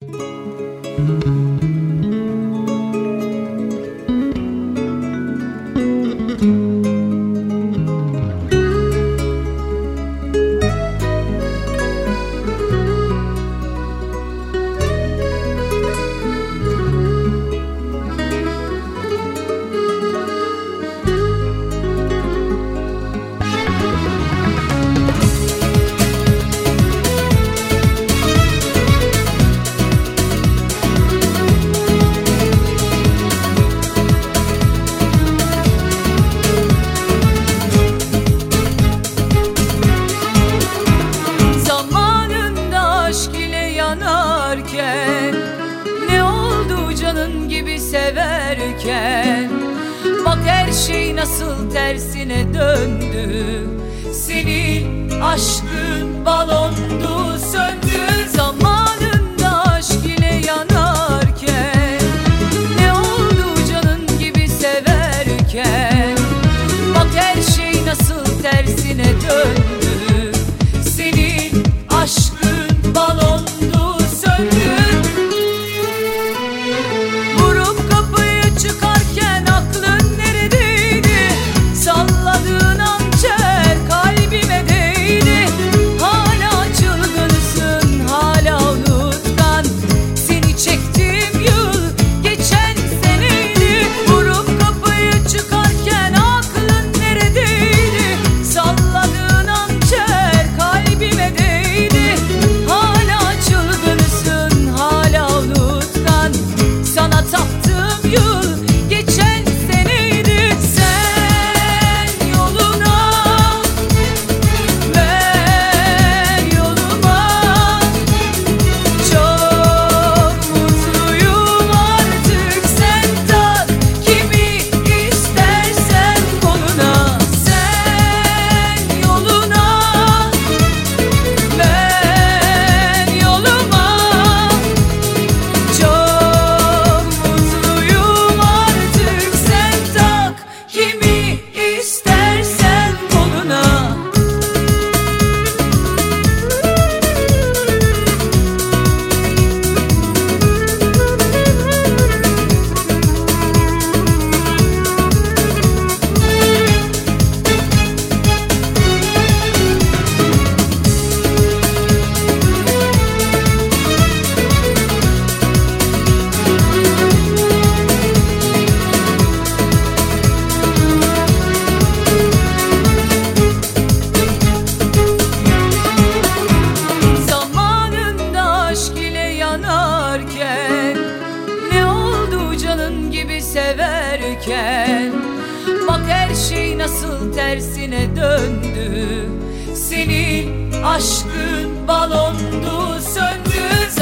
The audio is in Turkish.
Ne oldu canın gibi severken? Bak her şey nasıl tersine döndü. Senin aşkın balondu, söndü. Zamanında aşk ile yanarken ne oldu canın gibi severken? Bak her şey nasıl tersine döndü. Senin aşkın balondu, söndü. Vurup kapıyı çıkarken aklın neredeydi? Salladığın hançer kalbime değdi. Hala çılgınsın, hala unutkan. Seni çektiğim yıl geçen seneydi. Vurup kapıyı çıkarken aklın neredeydi? Salladığın hançer kalbime değdi. Hala çılgınsın, hala unutkan. Sana taptığım yıl geçen seneydi. Sen yoluna, ben yoluma. Çok mutluyum artık, sen tak kimi istersen koluna. Sen yoluna, ben yoluma. Çok mutluyum artık, sen tak kimi istersen koluna. Zamanında aşk ile yanarken ne oldu canın gibi severken? Bak her şey nasıl tersine döndü. Senin aşkın balondu, söndü.